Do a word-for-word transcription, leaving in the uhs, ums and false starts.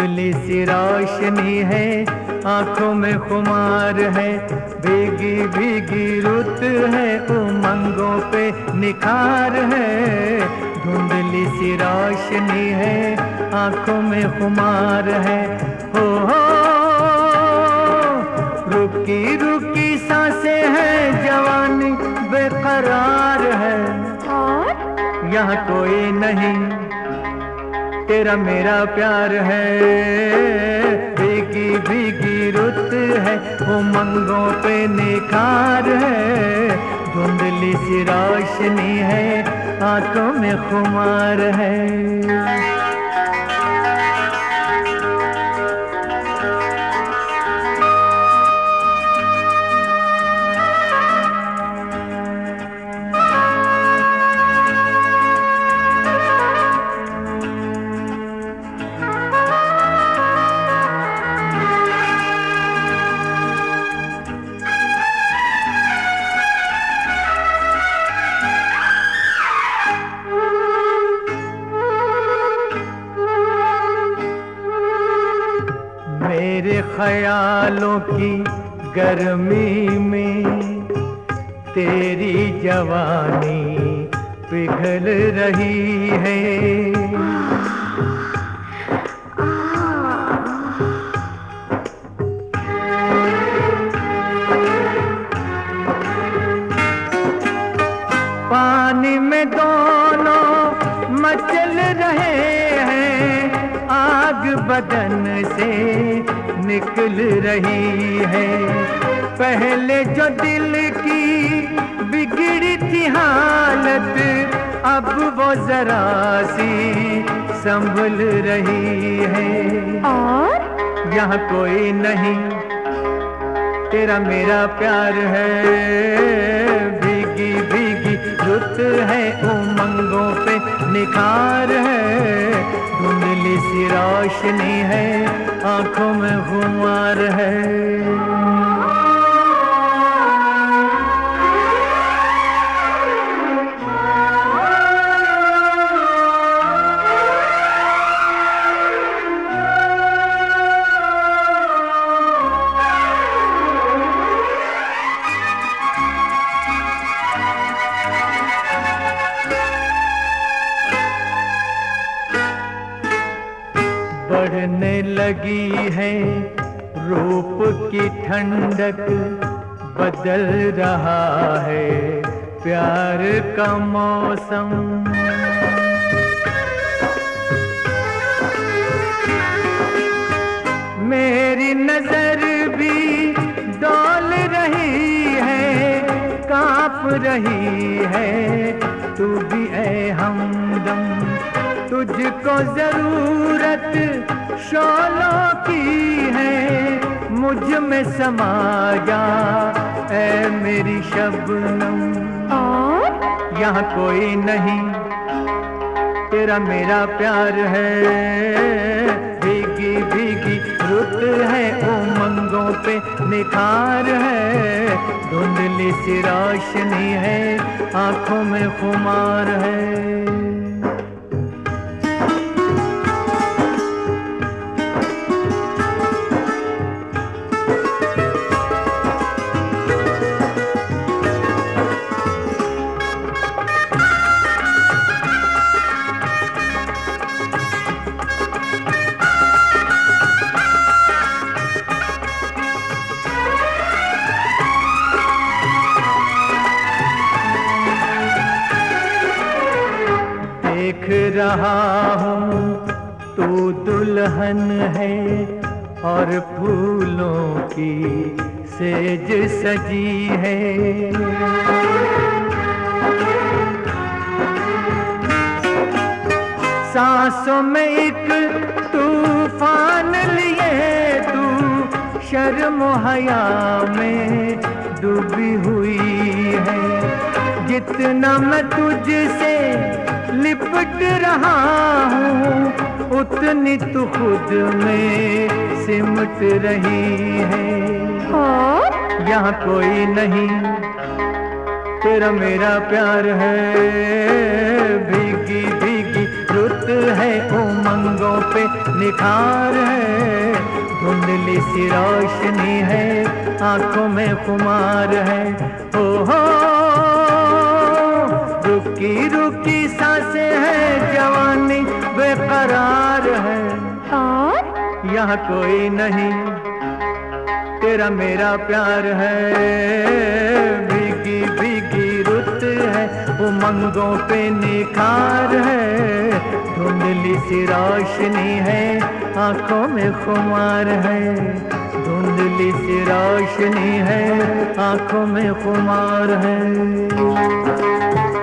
धुंधली सी रोशनी है, आंखों में खुमार है, भीगी भीगी रुत है, उमंगों पे निखार है। धुंधली सी रोशनी है, आंखों में खुमार है, हो हो रुकी रुकी सांसें हैं, जवानी बेकरार है। और यहाँ कोई नहीं, तेरा मेरा प्यार है। भीगी भीगी रुत है, उमंगों पे निखार है। धुंधली सी रोशनी है, आंखों में खुमार है। मेरे ख्यालों की गर्मी में तेरी जवानी पिघल रही है। पानी में दोनों मचल रहे हैं, आग बदन से निकल रही है। पहले जो दिल की बिगड़ी थी हालत, अब वो जरा सी संभल रही है। और यहाँ कोई नहीं, तेरा मेरा प्यार है। भीगी भीगी रुत है, उमंगों पे निखार है। धुंधली सी रोशनी है, आंखों में खुमार है। बढ़ने लगी है रूप की ठंडक, बदल रहा है प्यार का मौसम। मेरी नजर भी डोल रही है, कांप रही है, तू भी ऐ हमदम। तुझको जरूरत शोलों की है, मुझ में समा जा ऐ मेरी शबनम। और यहाँ कोई नहीं, तेरा मेरा प्यार है। भीगी भीगी रुत है, उमंगों पे निखार है। धुंधली सी रोशनी है, आंखों में खुमार है। देख रहा हूँ तू दुल्हन है, और फूलों की सेज सजी है। सांसों में एक तूफान लिए तू, शर्म हया में डूबी हुई है। जितना मैं तुझसे लिपट रहा हूँ, उतनी तू खुद में सिमट रही है। और यहाँ कोई नहीं, तेरा मेरा प्यार है। भीगी भीगी रुत है, उमंगों पे निखार है। धुंधली सी रोशनी है, आंखों में खुमार है। ओ हो रुकी रुकी सांसें हैं, जवानी बेकरार है। और यहाँ कोई नहीं, तेरा मेरा प्यार है। भीगी भीगी रुत है, उमंगों पे निखार है। धुंधली सी रोशनी है, आंखों में खुमार है। धुंधली सी रोशनी है, आंखों में खुमार है।